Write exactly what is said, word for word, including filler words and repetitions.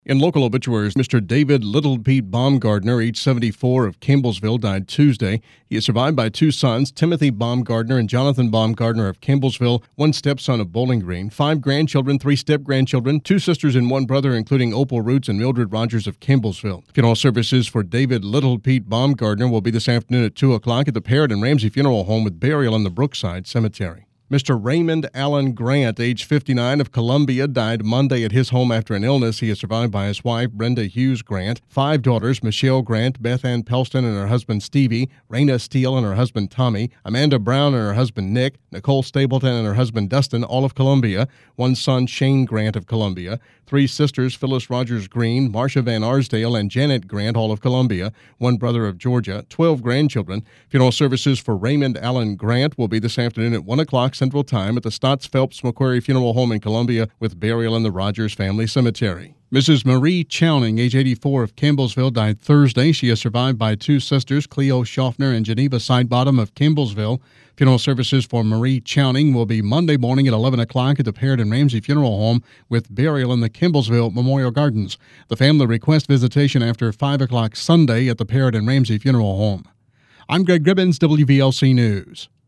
In local obituaries, Mister David Little Pete Baumgardner, age seventy-four, of Campbellsville, died Tuesday. He is survived by two sons, Timothy Baumgardner and Jonathan Baumgardner of Campbellsville, one stepson of Bowling Green, five grandchildren, three step-grandchildren, two sisters and one brother, including Opal Roots and Mildred Rogers of Campbellsville. Funeral services for David Little Pete Baumgardner will be this afternoon at two o'clock at the Parrott and Ramsey Funeral Home with burial in the Brookside Cemetery. Mister Raymond Allen Grant, age fifty-nine, of Columbia, died Monday at his home after an illness. He is survived by his wife, Brenda Hughes Grant, five daughters, Michelle Grant, Beth Ann Pelston and her husband Stevie, Raina Steele and her husband Tommy, Amanda Brown and her husband Nick, Nicole Stapleton and her husband Dustin, all of Columbia, one son, Shane Grant of Columbia, three sisters, Phyllis Rogers Green, Marcia Van Arsdale, and Janet Grant, all of Columbia, one brother of Georgia, twelve grandchildren. Funeral services for Raymond Allen Grant will be this afternoon at one o'clock Central Time at the Stotts Phelps McQuarrie Funeral Home in Columbia with burial in the Rogers Family Cemetery. Missus Marie Chowning, age eighty-four, of Campbellsville, died Thursday. She is survived by two sisters, Cleo Schaffner and Geneva Sidebottom of Campbellsville. Funeral services for Marie Chowning will be Monday morning at eleven o'clock at the Parrott and Ramsey Funeral Home with burial in the Campbellsville Memorial Gardens. The family requests visitation after five o'clock Sunday at the Parrott and Ramsey Funeral Home. I'm Greg Gribbins, W V L C News.